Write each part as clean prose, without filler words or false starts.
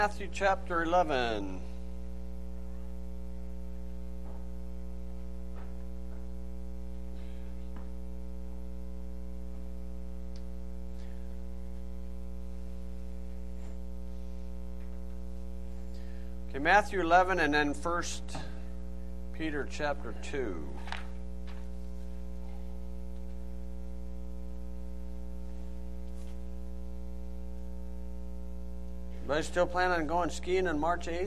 Matthew chapter 11. Okay, Matthew 11 and then 1 Peter chapter 2. Anybody still planning on going skiing on March 8th?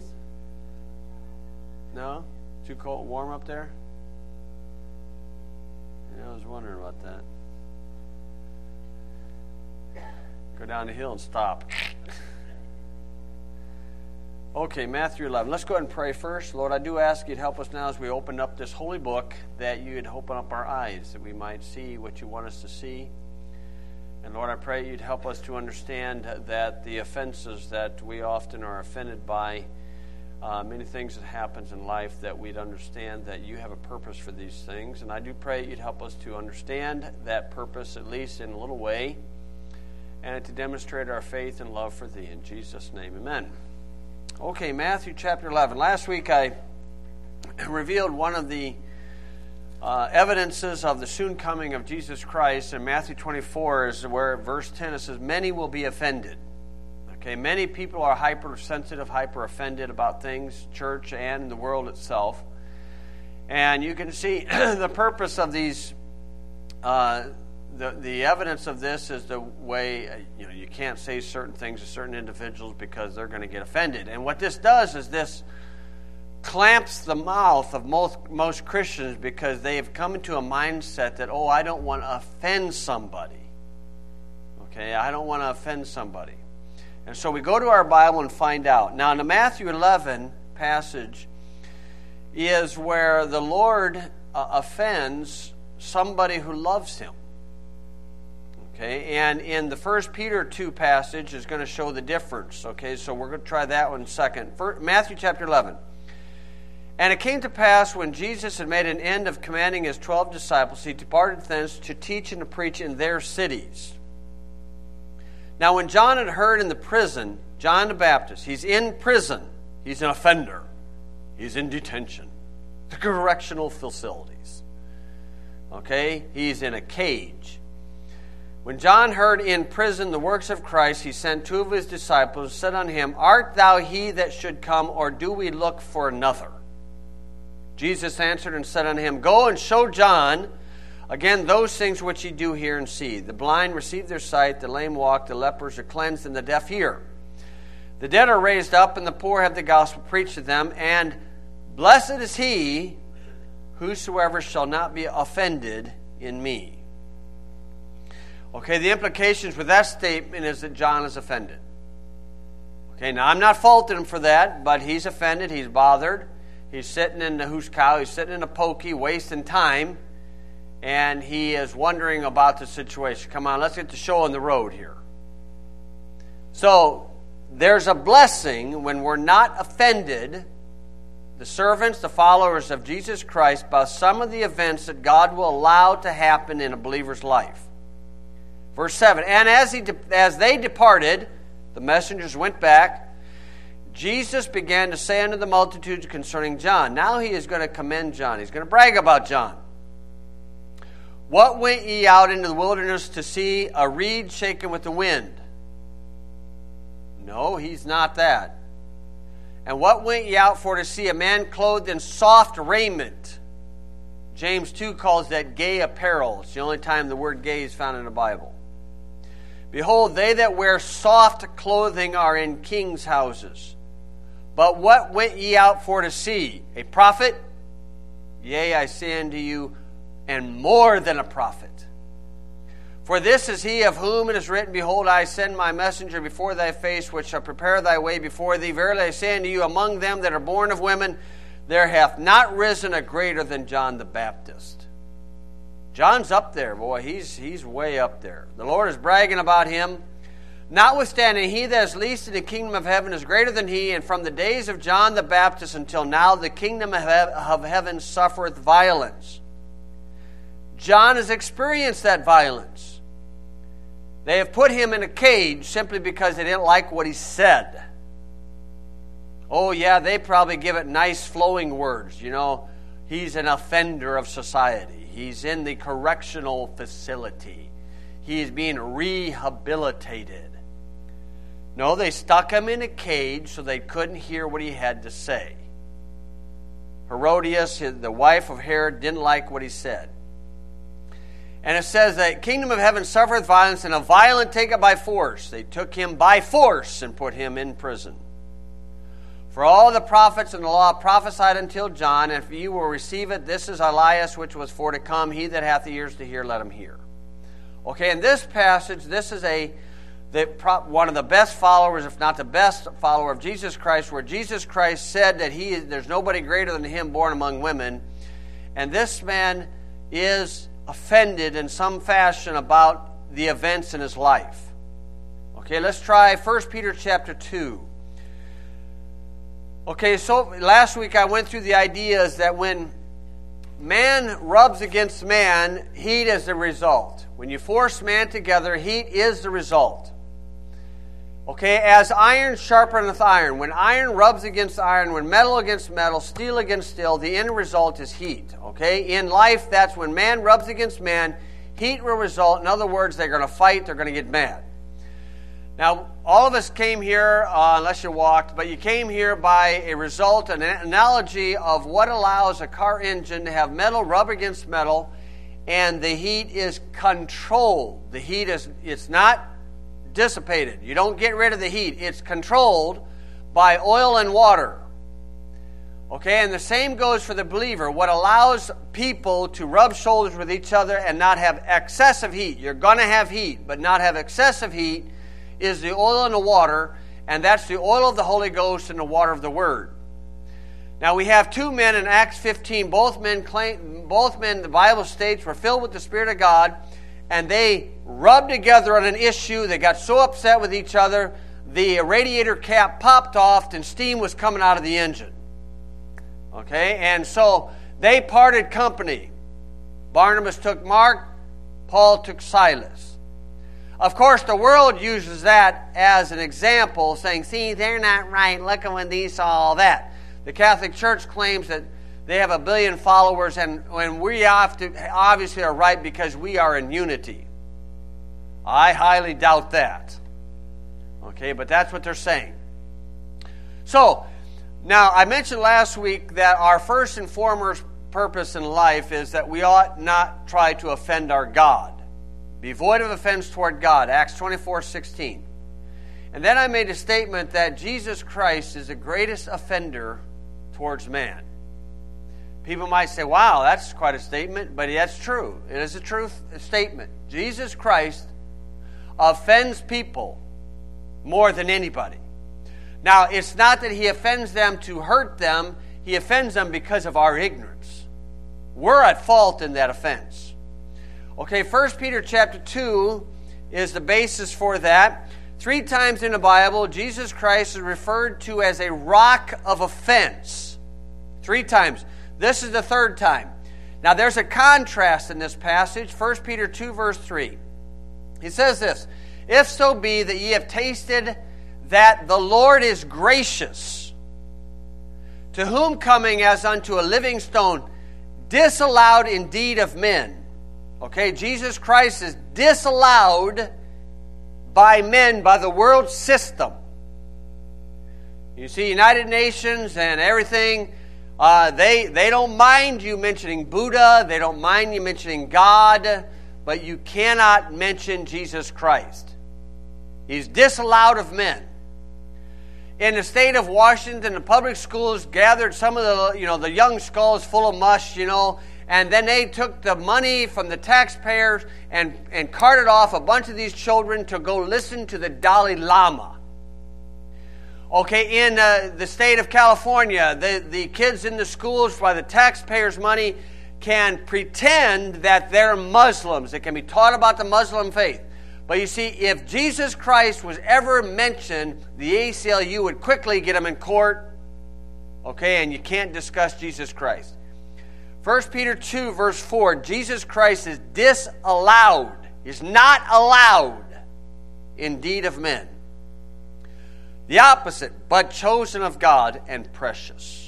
No? Too cold, warm up there? Yeah, I was wondering about that. Go down the hill and stop. Okay, Matthew 11. Let's go ahead and pray first. Lord, I do ask you to help us now as we open up this holy book, that you'd open up our eyes, that we might see what you want us to see. And Lord, I pray you'd help us to understand that the offenses that we often are offended by, many things that happens in life, that we'd understand that you have a purpose for these things. And I do pray you'd help us to understand that purpose, at least in a little way, and to demonstrate our faith and love for thee. In Jesus' name, amen. Okay, Matthew chapter 11. Last week I revealed one of the evidences of the soon coming of Jesus Christ. In Matthew 24 is where verse 10 it says, many will be offended. Okay, many people are hypersensitive, hyper-offended about things, church and the world itself. And you can see the purpose of these, the evidence of this is the way, you can't say certain things to certain individuals because they're going to get offended. And what this does is this clamps the mouth of most Christians, because they have come into a mindset that, I don't want to offend somebody. Okay, I don't want to offend somebody. And so we go to our Bible and find out. Now, in the Matthew 11 passage is where the Lord offends somebody who loves him. Okay, and in the 1 Peter 2 passage is going to show the difference. Okay, so we're going to try that one second. Matthew chapter 11. And it came to pass, when Jesus had made an end of commanding his 12 disciples, he departed thence to teach and to preach in their cities. Now when John had heard in the prison, John the Baptist, he's in prison, he's an offender, he's in detention, the correctional facilities. Okay, he's in a cage. When John heard in prison the works of Christ, he sent two of his disciples, said unto him, Art thou he that should come, or do we look for another? Jesus answered and said unto him, Go and show John again those things which ye do hear and see. The blind receive their sight, the lame walk, the lepers are cleansed, and the deaf hear. The dead are raised up, and the poor have the gospel preached to them. And blessed is he whosoever shall not be offended in me. Okay, the implications with that statement is that John is offended. Okay, now I'm not faulting him for that, but he's offended, he's bothered. He's sitting in the hoos cow, he's sitting in a pokey, wasting time, and he is wondering about the situation. Come on, let's get the show on the road here. So, there's a blessing when we're not offended, the servants, the followers of Jesus Christ, by some of the events that God will allow to happen in a believer's life. Verse 7, and as they departed, the messengers went back, Jesus began to say unto the multitudes concerning John. Now he is going to commend John. He's going to brag about John. What went ye out into the wilderness to see? A reed shaken with the wind? No, he's not that. And what went ye out for to see? A man clothed in soft raiment? James 2 calls that gay apparel. It's the only time the word gay is found in the Bible. Behold, they that wear soft clothing are in kings' houses. But what went ye out for to see? A prophet? Yea, I say unto you, and more than a prophet. For this is he of whom it is written, Behold, I send my messenger before thy face, which shall prepare thy way before thee. Verily I say unto you, among them that are born of women, there hath not risen a greater than John the Baptist. John's up there, boy. He's way up there. The Lord is bragging about him. Notwithstanding, he that is least in the kingdom of heaven is greater than he, and from the days of John the Baptist until now, the kingdom of heaven suffereth violence. John has experienced that violence. They have put him in a cage simply because they didn't like what he said. Oh, yeah, they probably give it nice flowing words. You know, he's an offender of society. He's in the correctional facility. He's being rehabilitated. No, they stuck him in a cage so they couldn't hear what he had to say. Herodias, the wife of Herod, didn't like what he said. And it says that kingdom of heaven suffereth violence, and a violent take it by force. They took him by force and put him in prison. For all the prophets and the law prophesied until John, and if you will receive it, this is Elias which was for to come. He that hath ears to hear, let him hear. Okay, in this passage, this is one of the best followers, if not the best follower of Jesus Christ, where Jesus Christ said that there's nobody greater than him born among women. And this man is offended in some fashion about the events in his life. Okay, let's try 1 Peter chapter 2. Okay, so last week I went through the ideas that when man rubs against man, heat is the result. When you force man together, heat is the result. Okay, as iron sharpeneth iron. When iron rubs against iron, when metal against metal, steel against steel, the end result is heat. Okay, in life, that's when man rubs against man, heat will result. In other words, they're going to fight, they're going to get mad. Now, all of us came here, unless you walked, but you came here by a result, an analogy of what allows a car engine to have metal rub against metal, and the heat is controlled. The heat it's not dissipated. You don't get rid of the heat. It's controlled by oil and water. Okay, and the same goes for the believer. What allows people to rub shoulders with each other and not have excessive heat. You're going to have heat, but not have excessive heat is the oil and the water, and that's the oil of the Holy Ghost and the water of the Word. Now we have two men in Acts 15. Both men, the Bible states, were filled with the Spirit of God, and they rubbed together on an issue. They got so upset with each other, the radiator cap popped off and steam was coming out of the engine. Okay, and so they parted company. Barnabas took Mark, Paul took Silas. Of course, the world uses that as an example, saying, see, they're not right. Look at when these saw all that. The Catholic Church claims that they have 1 billion followers, and when we have to, obviously are right because we are in unity. I highly doubt that. Okay, but that's what they're saying. So, now I mentioned last week that our first and foremost purpose in life is that we ought not try to offend our God. Be void of offense toward God, Acts 24:16. And then I made a statement that Jesus Christ is the greatest offender towards man. People might say, wow, that's quite a statement, but that's true. It is a true statement. Jesus Christ offends people more than anybody. Now, it's not that he offends them to hurt them. He offends them because of our ignorance. We're at fault in that offense. Okay, 1 Peter chapter 2 is the basis for that. 3 times in the Bible, Jesus Christ is referred to as a rock of offense. 3 times. This is the 3rd time. Now, there's a contrast in this passage. 1 Peter 2, verse 3. He says this, if so be that ye have tasted that the Lord is gracious, to whom coming as unto a living stone, disallowed indeed of men. Okay, Jesus Christ is disallowed by men, by the world system. You see, United Nations and everything, they don't mind you mentioning Buddha, they don't mind you mentioning God, but you cannot mention Jesus Christ. He's disallowed of men. In the state of Washington, the public schools gathered some of the young skulls full of mush, and then they took the money from the taxpayers and carted off a bunch of these children to go listen to the Dalai Lama. Okay, in the state of California, the kids in the schools, by the taxpayers' money, can pretend that they're Muslims. They can be taught about the Muslim faith. But you see, if Jesus Christ was ever mentioned, the ACLU would quickly get him in court. Okay, and you can't discuss Jesus Christ. 1 Peter 2, verse 4, Jesus Christ is disallowed, is not allowed indeed of men. The opposite, but chosen of God and precious.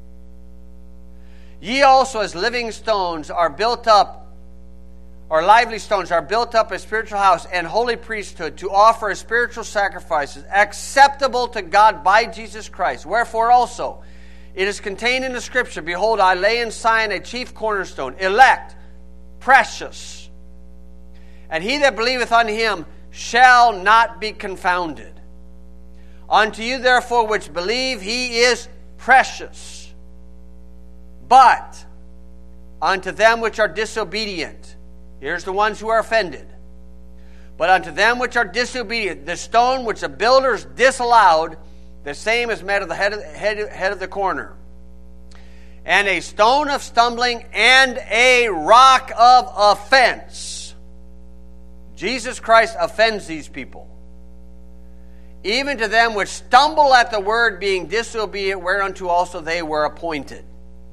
Ye also as living stones are built up, or lively stones are built up a spiritual house and holy priesthood to offer as spiritual sacrifices acceptable to God by Jesus Christ. Wherefore also it is contained in the Scripture, behold, I lay in Zion a chief cornerstone, elect, precious. And he that believeth on him shall not be confounded. Unto you therefore which believe, he is precious. But unto them which are disobedient, here's the ones who are offended. But unto them which are disobedient, the stone which the builders disallowed, the same is met at the head of the corner. And a stone of stumbling and a rock of offense. Jesus Christ offends these people. Even to them which stumble at the word, being disobedient, whereunto also they were appointed.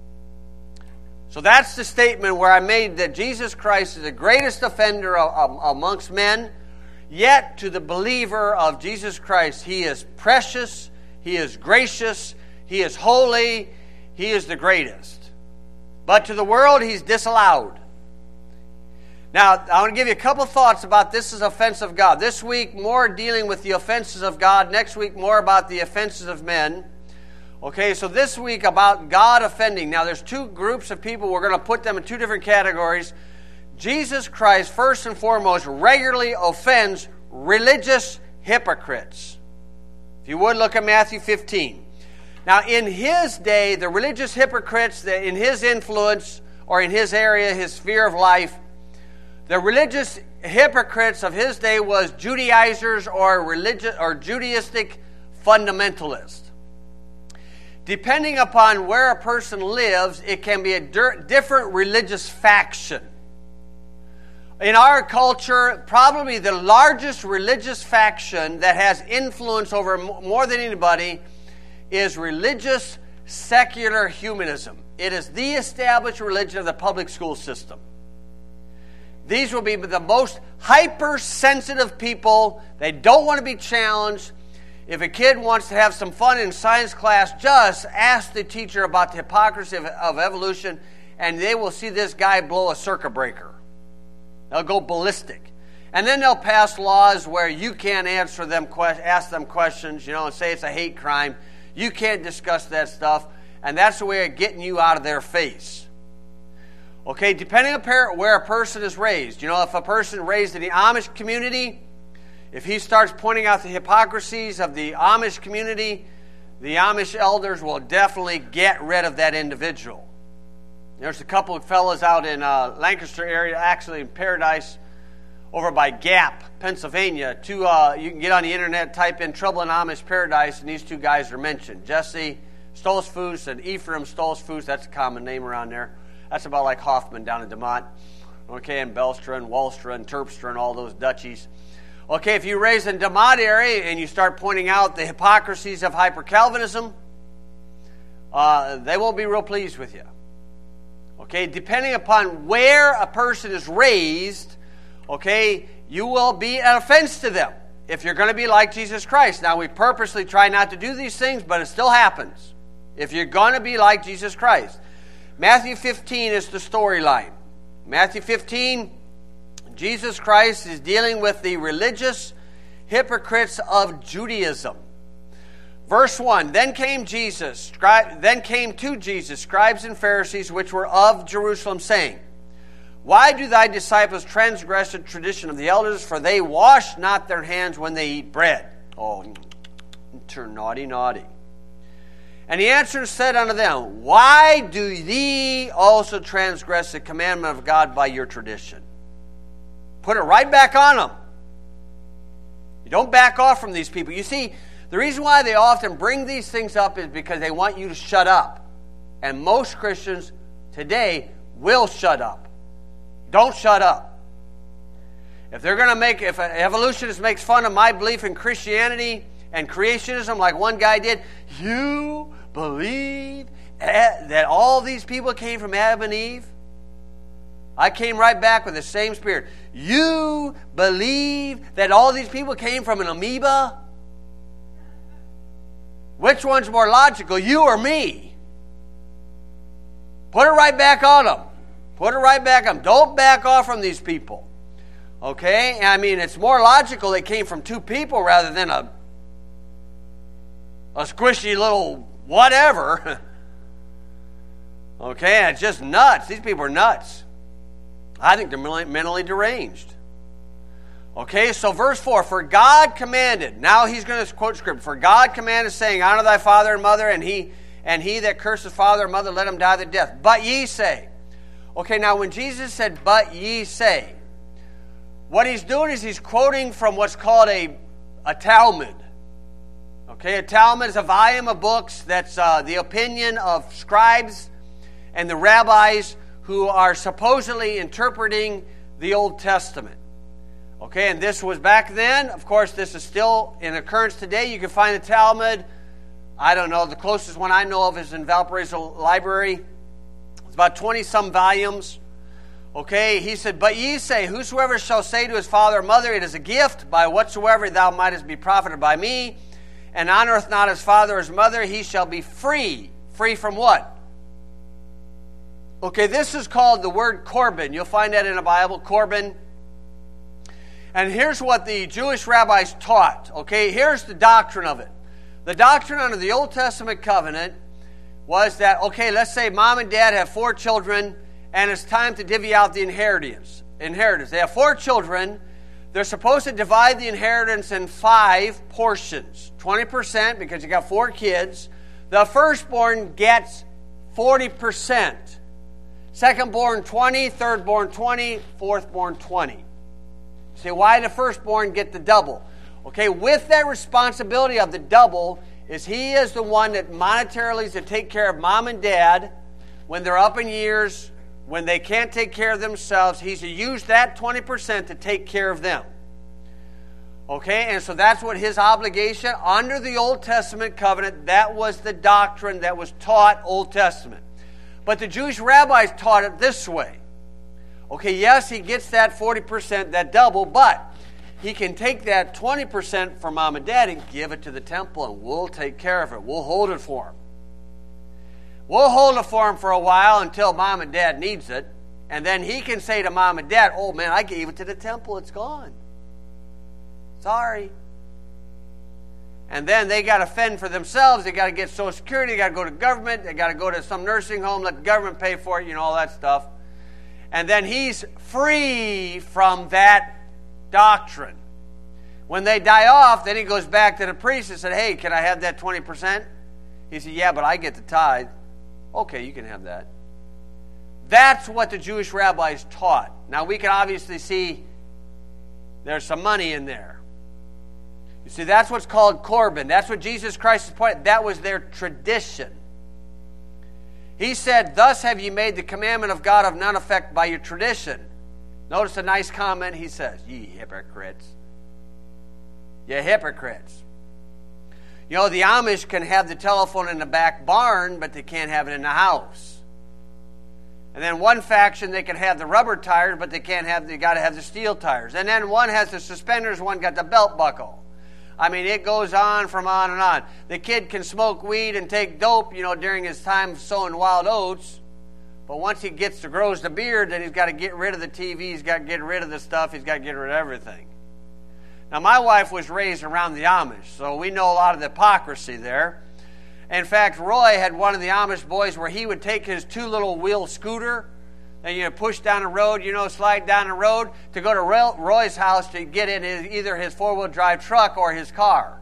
So that's the statement where I made that Jesus Christ is the greatest offender amongst men. Yet to the believer of Jesus Christ, he is precious, he is gracious, he is holy, he is the greatest. But to the world, he's disallowed. Now, I want to give you a couple thoughts about this is offense of God. This week, more dealing with the offenses of God. Next week, more about the offenses of men. Okay, so this week about God offending. Now, there's two groups of people. We're going to put them in two different categories. Jesus Christ, first and foremost, regularly offends religious hypocrites. If you would, look at Matthew 15. Now, in his day, the religious hypocrites, in his influence, or in his area, his sphere of life, the religious hypocrites of his day was Judaizers or Judaistic fundamentalists. Depending upon where a person lives, it can be a different religious faction. In our culture, probably the largest religious faction that has influence over more than anybody is religious secular humanism. It is the established religion of the public school system. These will be the most hypersensitive people. They don't want to be challenged. If a kid wants to have some fun in science class, just ask the teacher about the hypocrisy of evolution, and they will see this guy blow a circuit breaker. They'll go ballistic. And then they'll pass laws where you can't ask them questions, and say it's a hate crime. You can't discuss that stuff. And that's the way of getting you out of their face. Okay, depending on where a person is raised. If a person raised in the Amish community, if he starts pointing out the hypocrisies of the Amish community, the Amish elders will definitely get rid of that individual. There's a couple of fellas out in Lancaster area, actually in Paradise, over by Gap, Pennsylvania. You can get on the internet, type in Trouble in Amish Paradise, and these two guys are mentioned. Jesse Stolzfus and Ephraim Stolzfus, that's a common name around there. That's about like Hoffman down in DeMont. Okay, and Belstra and Wallstra and Terpstra and all those duchies. Okay, if you raise in DeMont area and you start pointing out the hypocrisies of hyper-Calvinism, they won't be real pleased with you. Okay, depending upon where a person is raised, okay, you will be an offense to them if you're going to be like Jesus Christ. Now, we purposely try not to do these things, but it still happens if you're going to be like Jesus Christ. Matthew 15 is the storyline. Matthew 15, Jesus Christ is dealing with the religious hypocrites of Judaism. Verse 1, Then came to Jesus scribes and Pharisees which were of Jerusalem, saying, Why do thy disciples transgress the tradition of the elders? For they wash not their hands when they eat bread. Oh, turn naughty. And he answered and said unto them, Why do ye also transgress the commandment of God by your tradition? Put it right back on them. You don't back off from these people. You see, the reason why they often bring these things up is because they want you to shut up. And most Christians today will shut up. Don't shut up. If an evolutionist makes fun of my belief in Christianity and creationism like one guy did, you believe that all these people came from Adam and Eve? I came right back with the same spirit. You believe that all these people came from an amoeba? Which one's more logical, you or me? Put it right back on them. Put it right back on them. Don't back off from these people. Okay? I mean, it's more logical they came from two people rather than a squishy little whatever. Okay? It's just nuts. These people are nuts. I think they're mentally deranged. Okay, so verse 4, for God commanded, now he's going to quote scripture, for God commanded, saying, honor thy father and mother, and he that curses father or mother, let him die the death. But ye say. Okay, now when Jesus said, but ye say, what he's doing is he's quoting from what's called a Talmud. Okay, a Talmud is a volume of books that's the opinion of scribes and the rabbis who are supposedly interpreting the Old Testament. Okay, and this was back then. Of course, this is still in occurrence today. You can find the Talmud. I don't know. The closest one I know of is in Valparaiso Library. It's about 20-some volumes. Okay, he said, but ye say, whosoever shall say to his father or mother, it is a gift, by whatsoever thou mightest be profited by me, and honoreth not his father or his mother, he shall be free. Free from what? Okay, this is called the word Corban. You'll find that in the Bible, Corban. And here's what the Jewish rabbis taught. Okay, here's the doctrine of it. The doctrine under the Old Testament covenant was that, okay, let's say mom and dad have 4 children, and it's time to divvy out the inheritance. They have 4 children. They're supposed to divide the inheritance in 5 portions. 20% because you got 4 kids. The firstborn gets 40%. Secondborn 20, thirdborn 20, fourthborn 20. Say, why the firstborn get the double? Okay, with that responsibility of the double is he is the one that monetarily is to take care of mom and dad when they're up in years, when they can't take care of themselves. He's to use that 20% to take care of them. Okay, and so that's what his obligation under the Old Testament covenant, that was the doctrine that was taught Old Testament. But the Jewish rabbis taught it this way. Okay, yes, he gets that 40%, that double, but he can take that 20% from mom and dad and give it to the temple, and we'll take care of it. We'll hold it for him. We'll hold it for him for a while until mom and dad needs it, and then he can say to mom and dad, oh man, I gave it to the temple, it's gone. Sorry. And then they got to fend for themselves. They got to get Social Security. They got to go to government. They got to go to some nursing home, let the government pay for it, all that stuff. And then he's free from that doctrine. When they die off, then he goes back to the priest and said, hey, can I have that 20%? He said, yeah, but I get the tithe. Okay, you can have that. That's what the Jewish rabbis taught. Now, we can obviously see there's some money in there. You see, that's what's called Corban. That's what Jesus Christ is pointing. That was their tradition. He said, thus have ye made the commandment of God of none effect by your tradition. Notice a nice comment he says, ye hypocrites. Ye hypocrites. The Amish can have the telephone in the back barn, but they can't have it in the house. And then one faction, they can have the rubber tires, but they got to have the steel tires. And then one has the suspenders, one got the belt buckle. I mean, it goes on from on and on. The kid can smoke weed and take dope, during his time sowing wild oats. But once he grows the beard, then he's got to get rid of the TV. He's got to get rid of the stuff. He's got to get rid of everything. Now, my wife was raised around the Amish, so we know a lot of the hypocrisy there. In fact, Roy had one of the Amish boys where he would take his 2-wheel scooter and push down the road, slide down the road to go to Roy's house to get in either his 4-wheel drive truck or his car.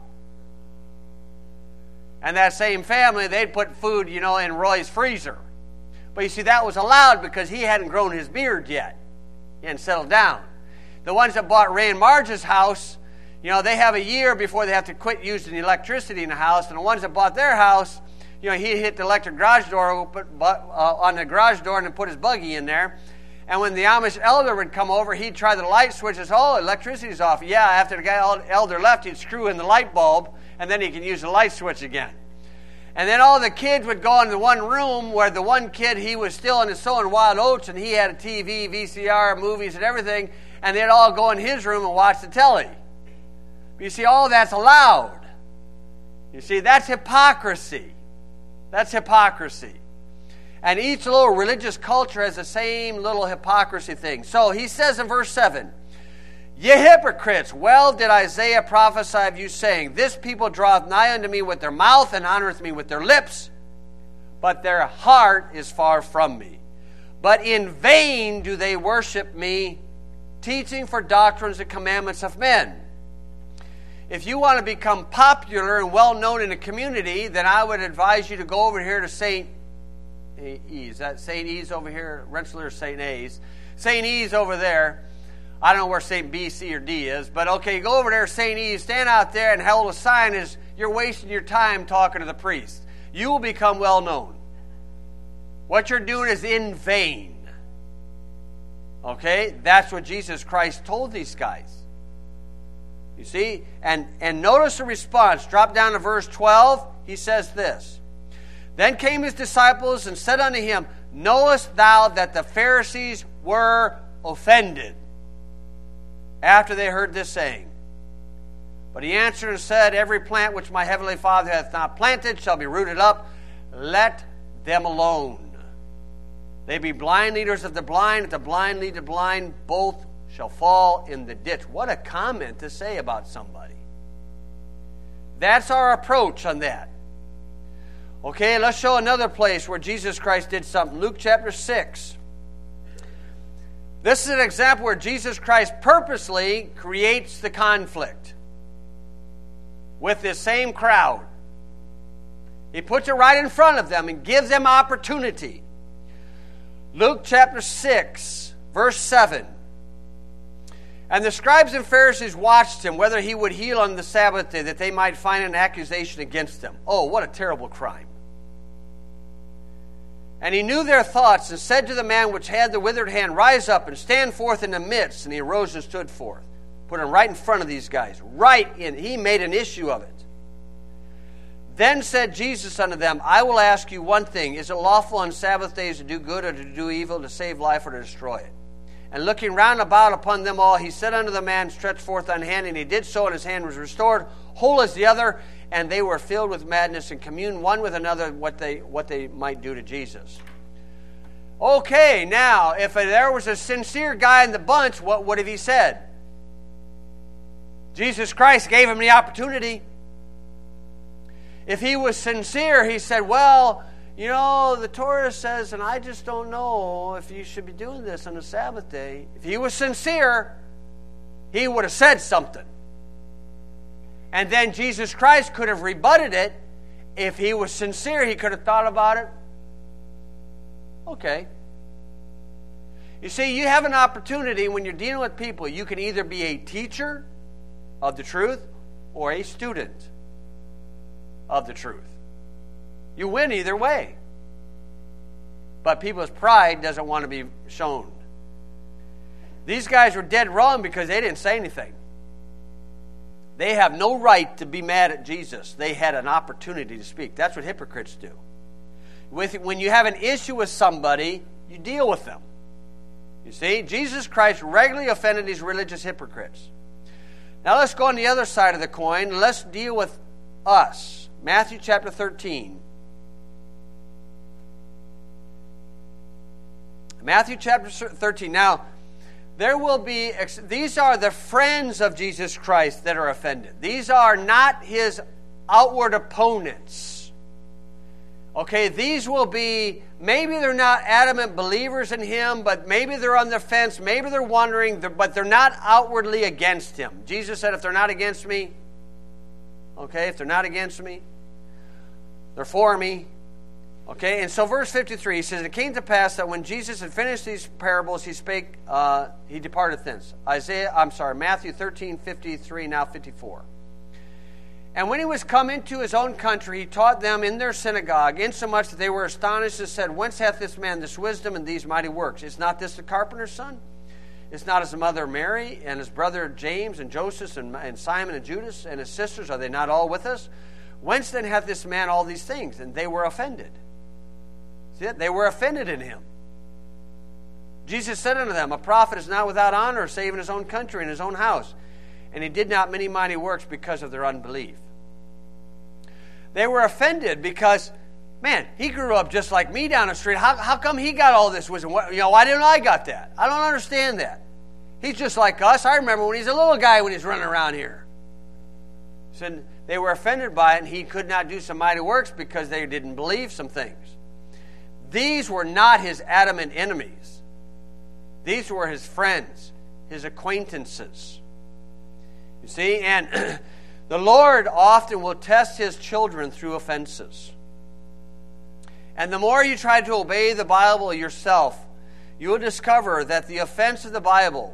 And that same family, they'd put food, in Roy's freezer. But you see, that was allowed because he hadn't grown his beard yet. He hadn't settled down. The ones that bought Ray and Marge's house, they have a year before they have to quit using the electricity in the house. And the ones that bought their house, he hit the electric garage door open, on the garage door and then put his buggy in there. And when the Amish elder would come over, he'd try the light switches. Oh, electricity's off. Yeah, after the elder left, he'd screw in the light bulb, and then he could use the light switch again. And then all the kids would go into one room where the one kid, he was still in his sowing wild oats, and he had a TV, VCR, movies, and everything, and they'd all go in his room and watch the telly. But you see, all that's allowed. You see, that's hypocrisy. That's hypocrisy. And each little religious culture has the same little hypocrisy thing. So he says in verse 7, "Ye hypocrites, well did Isaiah prophesy of you, saying, This people draweth nigh unto me with their mouth, and honoreth me with their lips, but their heart is far from me. But in vain do they worship me, teaching for doctrines and commandments of men." If you want to become popular and well-known in a community, then I would advise you to go over here to St. E's. That St. E's over here, Rensselaer, St. A's. St. E's over there. I don't know where St. B, C, or D is, but okay, go over there to St. E's, stand out there and hold a sign as you're wasting your time talking to the priest. You will become well-known. What you're doing is in vain. Okay? That's what Jesus Christ told these guys. You see? And notice the response. Drop down to verse 12. He says this. "Then came his disciples and said unto him, Knowest thou that the Pharisees were offended after they heard this saying? But he answered and said, Every plant which my heavenly Father hath not planted shall be rooted up. Let them alone. They be blind leaders of the blind. If the blind lead the blind, both shall fall in the ditch." What a comment to say about somebody. That's our approach on that. Okay, let's show another place where Jesus Christ did something. Luke chapter 6. This is an example where Jesus Christ purposely creates the conflict with this same crowd. He puts it right in front of them and gives them opportunity. Luke chapter 6, verse 7. "And the scribes and Pharisees watched him, whether he would heal on the Sabbath day, that they might find an accusation against him." Oh, what a terrible crime. "And he knew their thoughts, and said to the man which had the withered hand, Rise up and stand forth in the midst. And he arose and stood forth." Put him right in front of these guys. Right in. He made an issue of it. "Then said Jesus unto them, I will ask you one thing. Is it lawful on Sabbath days to do good or to do evil, to save life or to destroy it? And looking round about upon them all, he said unto the man, Stretch forth thine hand. And he did so, and his hand was restored, whole as the other. And they were filled with madness and communed one with another what they might do to Jesus." Okay, now, if there was a sincere guy in the bunch, what would have he said? Jesus Christ gave him the opportunity. If he was sincere, he said, "Well, you know, the Torah says, and I just don't know if you should be doing this on the Sabbath day." If he was sincere, he would have said something. And then Jesus Christ could have rebutted it. If he was sincere, he could have thought about it. Okay. You see, you have an opportunity when you're dealing with people. You can either be a teacher of the truth or a student of the truth. You win either way. But people's pride doesn't want to be shown. These guys were dead wrong because they didn't say anything. They have no right to be mad at Jesus. They had an opportunity to speak. That's what hypocrites do. When you have an issue with somebody, you deal with them. You see, Jesus Christ regularly offended these religious hypocrites. Now let's go on the other side of the coin. Let's deal with us. Matthew chapter 13. Matthew chapter 13. Now, there will be, these are the friends of Jesus Christ that are offended. These are not his outward opponents. Okay, these will be, maybe they're not adamant believers in him, but maybe they're on the fence, maybe they're wondering, but they're not outwardly against him. Jesus said, if they're not against me, okay, if they're not against me, they're for me. Okay, and so verse 53, he says, "It came to pass that when Jesus had finished these parables, he spake, he departed thence." Matthew 13:53, now 54. "And when he was come into his own country, he taught them in their synagogue, insomuch that they were astonished and said, Whence hath this man this wisdom and these mighty works? Is not this the carpenter's son? Is not his mother Mary, and his brother James, and Joseph, and Simon, and Judas, and his sisters, are they not all with us? Whence then hath this man all these things?" And they were offended. See it? They were offended in him. Jesus said unto them, "A prophet is not without honor, save in his own country and his own house. And he did not many mighty works because of their unbelief." They were offended because, man, he grew up just like me down the street. How come he got all this wisdom? Why didn't I got that? I don't understand that. He's just like us. I remember when he's a little guy when he's running around here. So they were offended by it, and he could not do some mighty works because they didn't believe some things. These were not his adamant enemies. These were his friends, his acquaintances. You see, and the Lord often will test his children through offenses. And the more you try to obey the Bible yourself, you will discover that the offense of the Bible,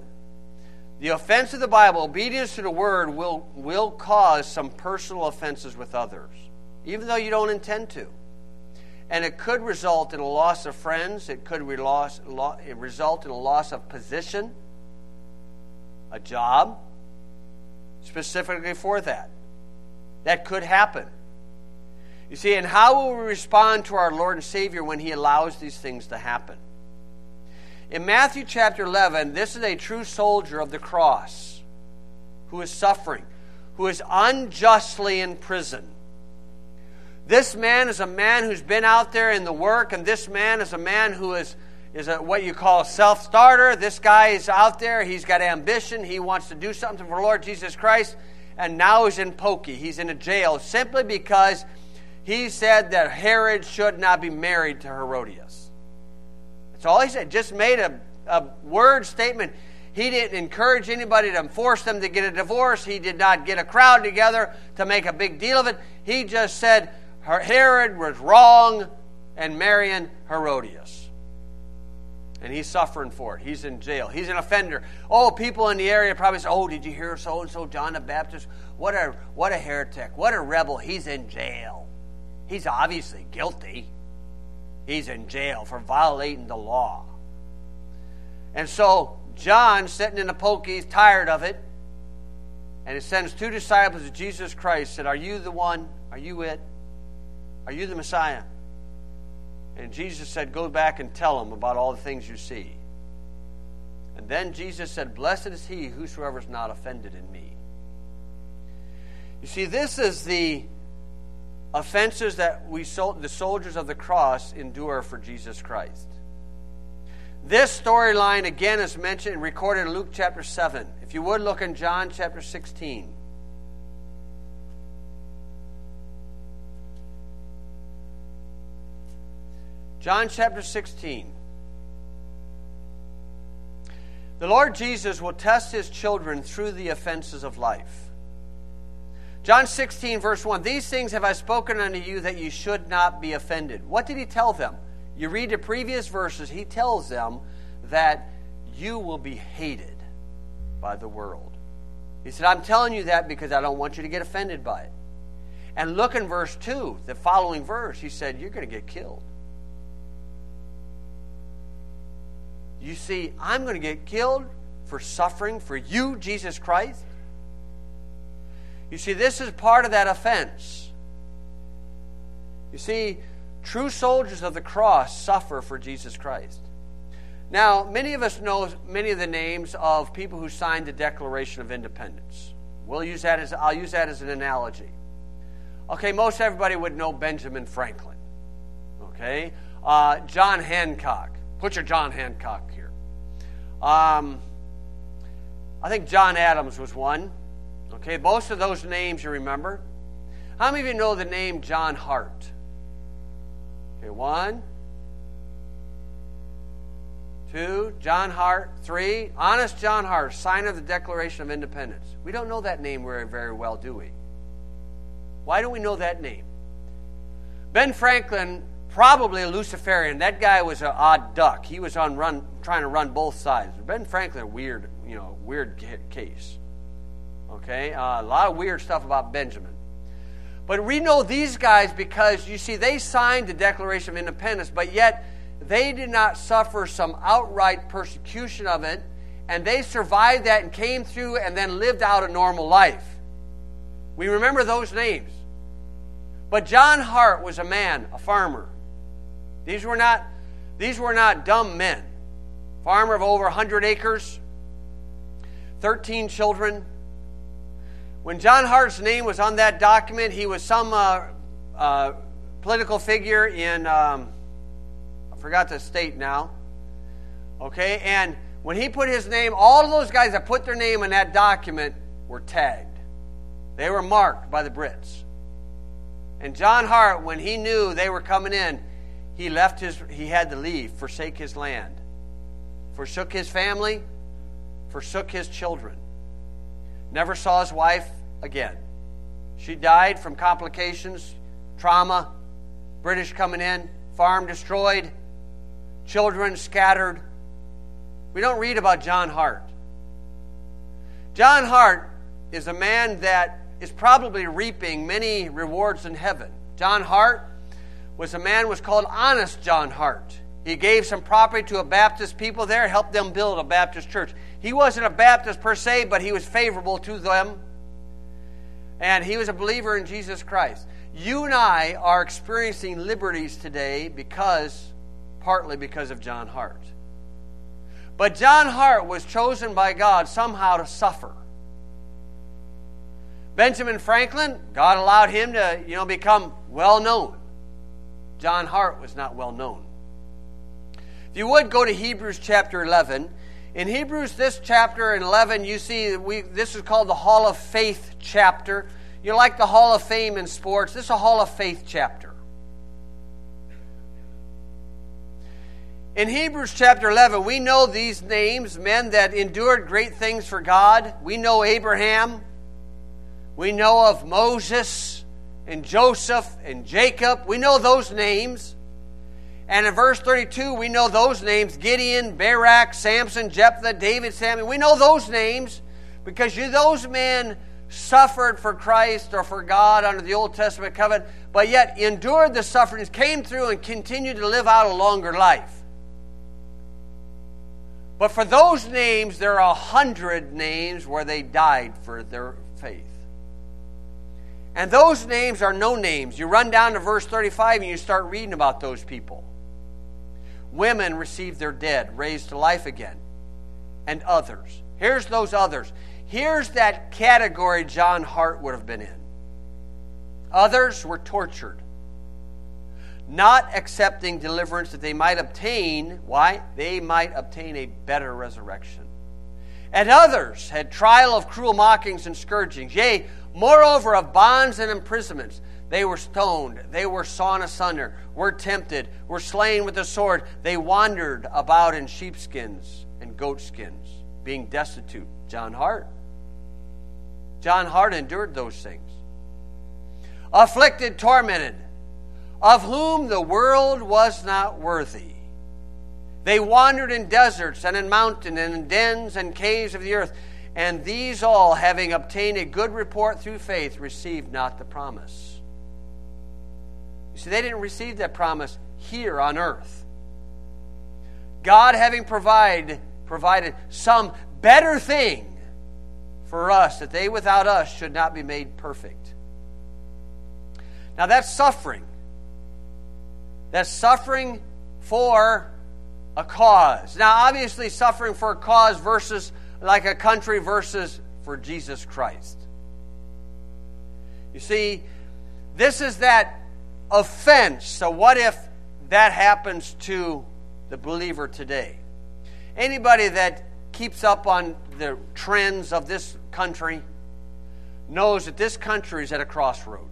obedience to the Word, will cause some personal offenses with others, even though you don't intend to. And it could result in a loss of friends. It could result in a loss of position, a job, specifically for that. That could happen. You see, and how will we respond to our Lord and Savior when He allows these things to happen? In Matthew chapter 11, this is a true soldier of the cross who is suffering, who is unjustly in prison. This man is a man who's been out there in the work, and this man is a man who is what you call a self-starter. This guy is out there. He's got ambition. He wants to do something for the Lord Jesus Christ, and now he's in pokey. He's in a jail simply because he said that Herod should not be married to Herodias. That's all he said. Just made a word statement. He didn't encourage anybody to force them to get a divorce. He did not get a crowd together to make a big deal of it. He just said Herod was wrong and marrying Herodias. And he's suffering for it. He's in jail. He's an offender. Oh, people in the area probably say, oh, did you hear so-and-so, John the Baptist? What a heretic. What a rebel. He's in jail. He's obviously guilty. He's in jail for violating the law. And so John, sitting in the pokey, is tired of it. And he sends two disciples of Jesus Christ, said, are you the one? Are you it? Are you the Messiah? And Jesus said, go back and tell them about all the things you see. And then Jesus said, blessed is he whosoever is not offended in me. You see, this is the offenses that the soldiers of the cross endure for Jesus Christ. This storyline again is mentioned and recorded in Luke chapter 7. If you would look in John chapter 16. John chapter 16. The Lord Jesus will test his children through the offenses of life. John 16, verse 1, these things have I spoken unto you that you should not be offended. What did he tell them? You read the previous verses, he tells them that you will be hated by the world. He said, I'm telling you that because I don't want you to get offended by it. And look in verse 2, the following verse, he said, you're going to get killed. You see, I'm going to get killed for suffering for you, Jesus Christ. You see, this is part of that offense. You see, true soldiers of the cross suffer for Jesus Christ. Now, many of us know many of the names of people who signed the Declaration of Independence. I'll use that as an analogy. Okay, most everybody would know Benjamin Franklin. Okay, John Hancock. Put your John Hancock here. I think John Adams was one. Okay, most of those names you remember. How many of you know the name John Hart? Okay, 1, 2, John Hart. 3, Honest John Hart, signer of the Declaration of Independence. We don't know that name very, very well, do we? Why don't we know that name? Ben Franklin, probably a Luciferian. That guy was an odd duck. He was trying to run both sides. Ben Franklin, weird case. Okay, a lot of weird stuff about Benjamin. But we know these guys because, you see, they signed the Declaration of Independence, but yet they did not suffer some outright persecution of it, and they survived that and came through and then lived out a normal life. We remember those names. But John Hart was a man, a farmer. These were not dumb men. Farmer of over 100 acres, 13 children. When John Hart's name was on that document, he was some political figure in, I forgot the state now. Okay, and when he put his name, all of those guys that put their name in that document were tagged. They were marked by the Brits. And John Hart, when he knew they were coming in, he had to leave, forsake his land, forsook his family, forsook his children. Never saw his wife again. She died from complications, trauma, British coming in, farm destroyed, children scattered. We don't read about John Hart. John Hart is a man that is probably reaping many rewards in heaven. John Hart was called Honest John Hart. He gave some property to a Baptist people there, helped them build a Baptist church. He wasn't a Baptist per se, but he was favorable to them. And he was a believer in Jesus Christ. You and I are experiencing liberties today partly because of John Hart. But John Hart was chosen by God somehow to suffer. Benjamin Franklin, God allowed him to, become well known. John Hart was not well known. If you would go to Hebrews chapter 11. In Hebrews, this chapter in 11, you see this is called the Hall of Faith chapter. You like the Hall of Fame in sports. This is a Hall of Faith chapter. In Hebrews chapter 11, we know these names, men that endured great things for God. We know Abraham. We know of Moses and Joseph and Jacob. We know those names. And in verse 32, we know those names: Gideon, Barak, Samson, Jephthah, David, Samuel. We know those names because those men suffered for Christ or for God under the Old Testament covenant, but yet endured the sufferings, came through, and continued to live out a longer life. But for those names, there are 100 names where they died for their faith. And those names are no names. You run down to verse 35 and you start reading about those people. Women received their dead, raised to life again. And others. Here's those others. Here's that category John Hart would have been in. Others were tortured, not accepting deliverance that they might obtain. Why? They might obtain a better resurrection. And others had trial of cruel mockings and scourgings. Yea, moreover of bonds and imprisonments. They were stoned, they were sawn asunder, were tempted, were slain with the sword. They wandered about in sheepskins and goatskins, being destitute. John Hart. John Hart endured those things. Afflicted, tormented, of whom the world was not worthy. They wandered in deserts and in mountains and in dens and caves of the earth. And these all, having obtained a good report through faith, received not the promise. You see, they didn't receive that promise here on earth. God having provided some better thing for us, that they without us should not be made perfect. Now that's suffering. That's suffering for a cause. Now obviously suffering for a cause versus like a country versus for Jesus Christ. You see, this is that offense. So what if that happens to the believer today? Anybody that keeps up on the trends of this country knows that this country is at a crossroad.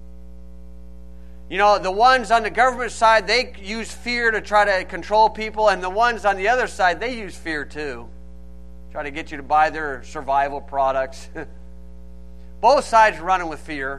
You know, the ones on the government side, they use fear to try to control people, and the ones on the other side, they use fear too. Try to get you to buy their survival products. Both sides are running with fear.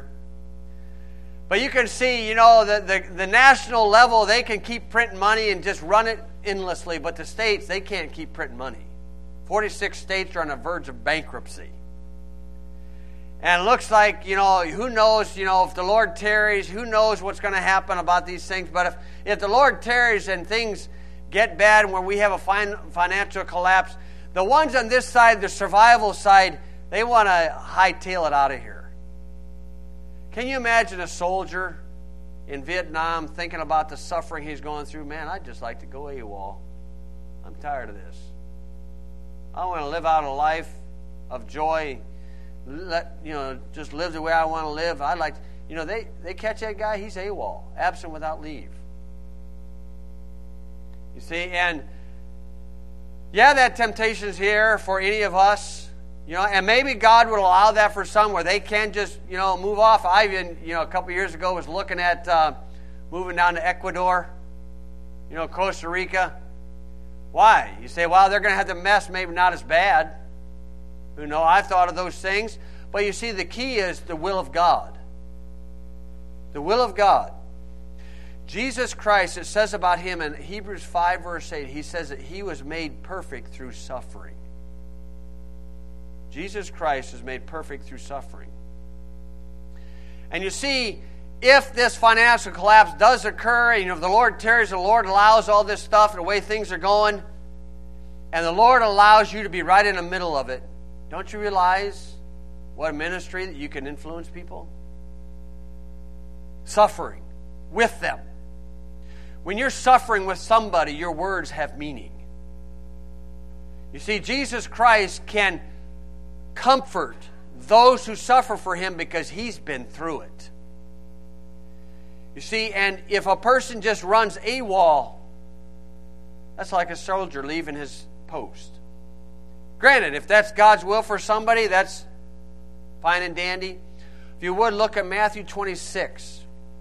But you can see, the national level, they can keep printing money and just run it endlessly. But the states, they can't keep printing money. 46 states are on the verge of bankruptcy. And it looks like, who knows, if the Lord tarries, who knows what's going to happen about these things. But if the Lord tarries and things get bad where we have a financial collapse, the ones on this side, the survival side, they want to hightail it out of here. Can you imagine a soldier in Vietnam thinking about the suffering he's going through? Man, I'd just like to go AWOL. I'm tired of this. I want to live out a life of joy. Just live the way I want to live. they catch that guy, he's AWOL, absent without leave. You see, and that temptation's here for any of us, and maybe God would allow that for some where they can just, move off. I even, a couple years ago was looking at moving down to Ecuador, Costa Rica. Why? You say, well, they're going to have the mess, maybe not as bad. I've thought of those things. But you see, the key is the will of God. The will of God. Jesus Christ, it says about him in Hebrews 5, verse 8, he says that he was made perfect through suffering. Jesus Christ is made perfect through suffering. And you see, if this financial collapse does occur, if the Lord tarries, the Lord allows all this stuff and the way things are going, and the Lord allows you to be right in the middle of it, don't you realize what a ministry that you can influence people? Suffering with them. When you're suffering with somebody, your words have meaning. You see, Jesus Christ can comfort those who suffer for him because he's been through it. You see, and if a person just runs AWOL, that's like a soldier leaving his post. Granted, if that's God's will for somebody, that's fine and dandy. If you would, look at Matthew 26.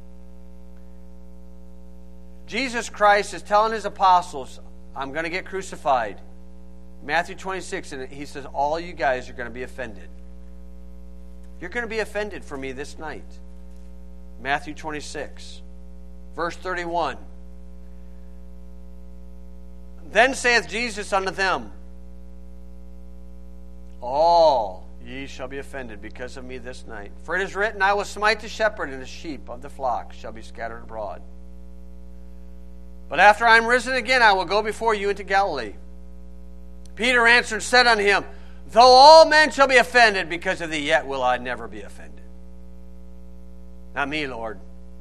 Jesus Christ is telling his apostles, I'm going to get crucified. Matthew 26, and he says, all you guys are going to be offended. You're going to be offended for me this night. Matthew 26, verse 31. Then saith Jesus unto them, all ye shall be offended because of me this night. For it is written, I will smite the shepherd, and the sheep of the flock shall be scattered abroad. But after I am risen again, I will go before you into Galilee. Peter answered and said unto him, though all men shall be offended because of thee, yet will I never be offended. Not me, Lord.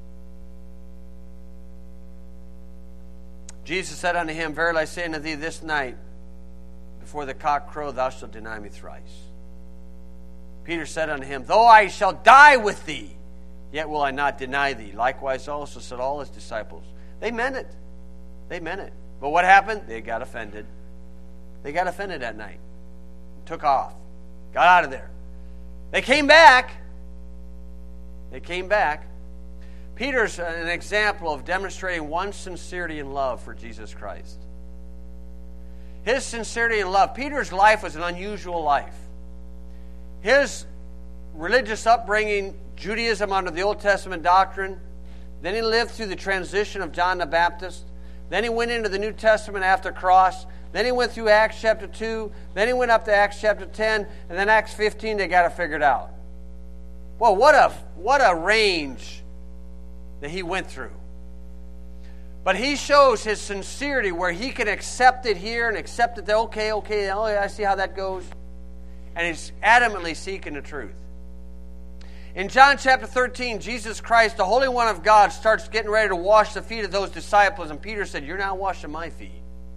Jesus said unto him, verily I say unto thee, this night, before the cock crow, thou shalt deny me thrice. Peter said unto him, though I shall die with thee, yet will I not deny thee. Likewise also said all his disciples. They meant it. They meant it. But what happened? They got offended. They got offended that night. Took off. Got out of there. They came back. They came back. Peter's an example of demonstrating one's sincerity and love for Jesus Christ. His sincerity and love. Peter's life was an unusual life. His religious upbringing, Judaism under the Old Testament doctrine. Then he lived through the transition of John the Baptist. Then he went into the New Testament after cross. Then he went through Acts chapter 2. Then he went up to Acts chapter 10. And then Acts 15, they got it figured out. Well, what a range that he went through. But he shows his sincerity where he can accept it here and accept it there. Okay, I see how that goes. And he's adamantly seeking the truth. In John chapter 13, Jesus Christ, the Holy One of God, starts getting ready to wash the feet of those disciples. And Peter said, you're not washing my feet.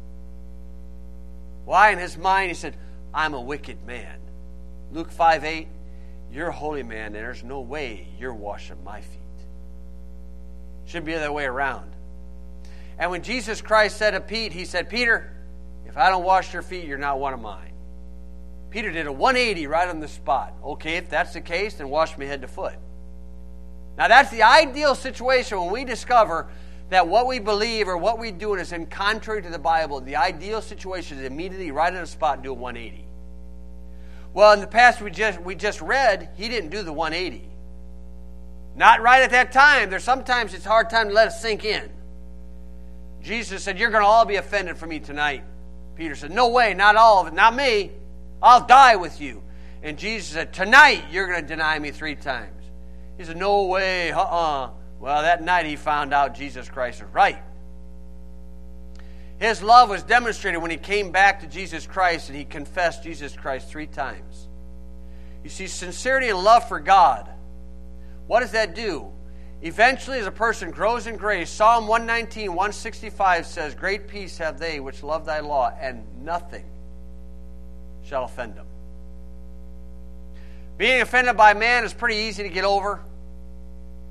Why? In his mind, he said, I'm a wicked man. Luke 5:8, you're a holy man, and there's no way you're washing my feet. Should be the other way around. And when Jesus Christ said to Pete, he said, Peter, if I don't wash your feet, you're not one of mine. Peter did a 180 right on the spot. Okay, if that's the case, then wash me head to foot. Now that's the ideal situation when we discover that what we believe or what we're doing is in contrary to the Bible. The ideal situation is immediately right on the spot and do a 180. Well, in the past we just read, he didn't do the 180. Not right at that time. There's sometimes it's a hard time to let it sink in. Jesus said, you're going to all be offended for me tonight. Peter said, no way, not all of it, not me. I'll die with you. And Jesus said, tonight you're going to deny me 3 times. He said, no way, Well, that night he found out Jesus Christ was right. His love was demonstrated when he came back to Jesus Christ and he confessed Jesus Christ 3 times. You see, sincerity and love for God. What does that do? Eventually, as a person grows in grace, Psalm 119, 165 says, great peace have they which love thy law, and nothing shall offend them. Being offended by man is pretty easy to get over.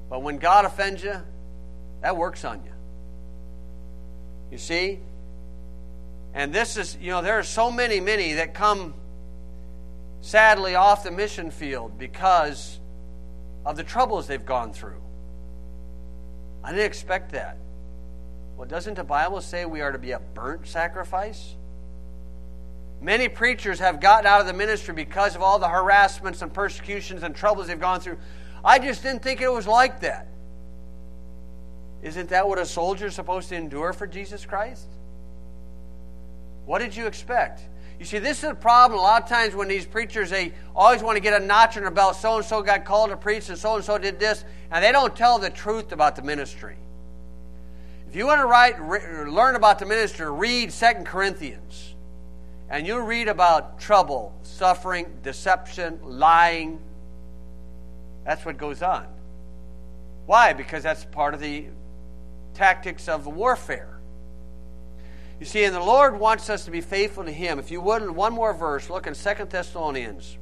But when God offends you, that works on you. You see? And this is, there are so many that come sadly off the mission field because of the troubles they've gone through. I didn't expect that. Well, doesn't the Bible say we are to be a burnt sacrifice? Many preachers have gotten out of the ministry because of all the harassments and persecutions and troubles they've gone through. I just didn't think it was like that. Isn't that what a soldier is supposed to endure for Jesus Christ? What did you expect? You see, this is a problem a lot of times when these preachers, they always want to get a notch in their belt. So-and-so got called to preach and so-and-so did this. And they don't tell the truth about the ministry. If you want to learn about the ministry, read 2 Corinthians. And you'll read about trouble, suffering, deception, lying. That's what goes on. Why? Because that's part of the tactics of warfare. You see, and the Lord wants us to be faithful to Him. If you would, one more verse, look in 2 Thessalonians.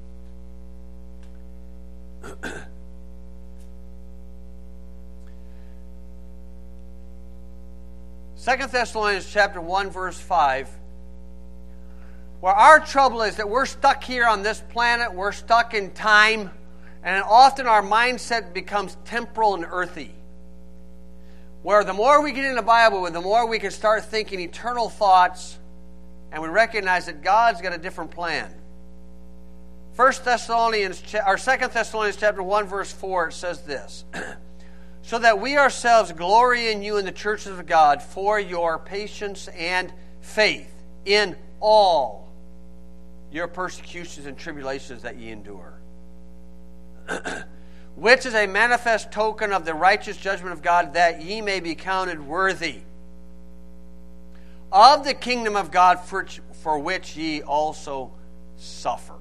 2 Thessalonians chapter 1, verse 5. Where our trouble is that we're stuck here on this planet, we're stuck in time, and often our mindset becomes temporal and earthy. Where the more we get in the Bible, the more we can start thinking eternal thoughts, and we recognize that God's got a different plan. 2 Thessalonians chapter 1, verse 4, it says this. So that we ourselves glory in you in the churches of God for your patience and faith in all your persecutions and tribulations that ye endure. Which is a manifest token of the righteous judgment of God, that ye may be counted worthy of the kingdom of God for which ye also suffer.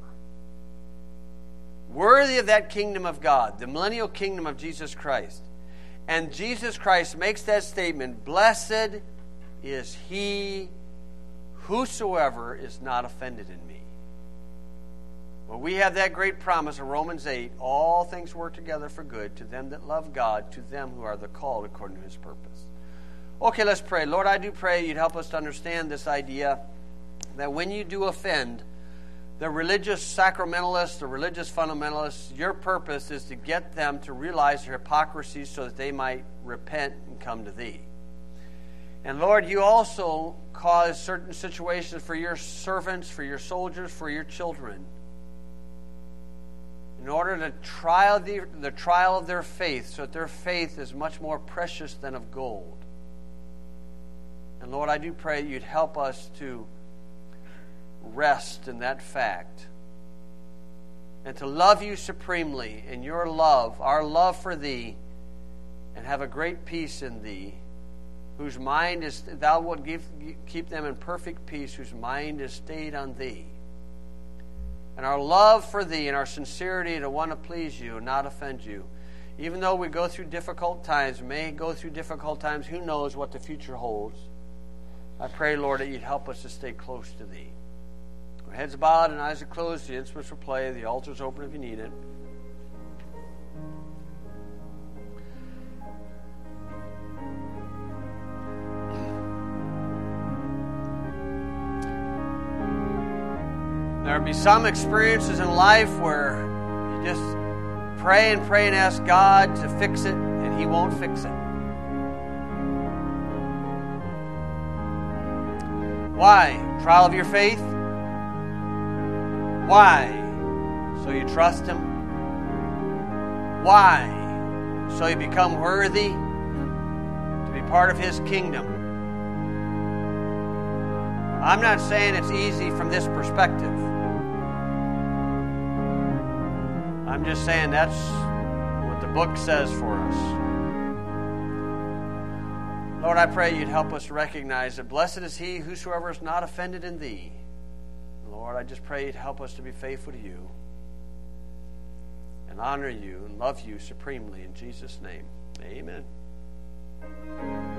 Worthy of that kingdom of God, the millennial kingdom of Jesus Christ. And Jesus Christ makes that statement, blessed is he whosoever is not offended in me. Well, we have that great promise of Romans 8, all things work together for good to them that love God, to them who are the called according to his purpose. Okay, let's pray. Lord, I do pray you'd help us to understand this idea that when you do offend the religious sacramentalists, the religious fundamentalists, your purpose is to get them to realize their hypocrisy so that they might repent and come to thee. And Lord, you also cause certain situations for your servants, for your soldiers, for your children, in order to trial the trial of their faith, so that their faith is much more precious than of gold. And Lord, I do pray you'd help us to rest in that fact and to love you supremely in your love, our love for thee, and have a great peace in thee, whose mind is, thou wilt keep them in perfect peace, whose mind is stayed on thee. And our love for thee and our sincerity to want to please you and not offend you. Even though we go through difficult times, may go through difficult times, who knows what the future holds. I pray, Lord, that you'd help us to stay close to thee. Our heads bowed and eyes are closed, the instruments will play, the altar's open if you need it. There will be some experiences in life where you just pray and ask God to fix it, and he won't fix it. Why? Trial of your faith? Why? So you trust him? Why? So you become worthy to be part of his kingdom. I'm not saying it's easy from this perspective. I'm just saying that's what the book says for us. Lord, I pray you'd help us recognize that blessed is he whosoever is not offended in thee. Lord, I just pray you'd help us to be faithful to you and honor you and love you supremely in Jesus' name. Amen.